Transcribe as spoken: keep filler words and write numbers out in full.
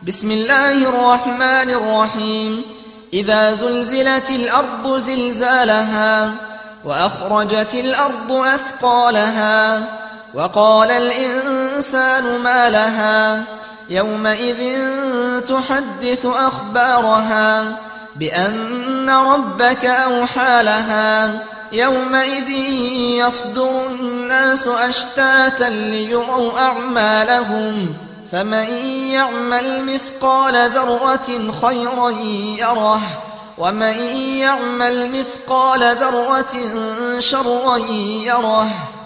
بسم الله الرحمن الرحيم إذا زلزلت الأرض زلزالها وأخرجت الأرض أثقالها وقال الإنسان ما لها يومئذ تحدث أخبارها بأن ربك أوحى لها يومئذ يصدر الناس أشتاتا ليروا أعمالهم فمن يعمل مثقال ذرة خيرا يره ومن يعمل مثقال ذرة شرا يره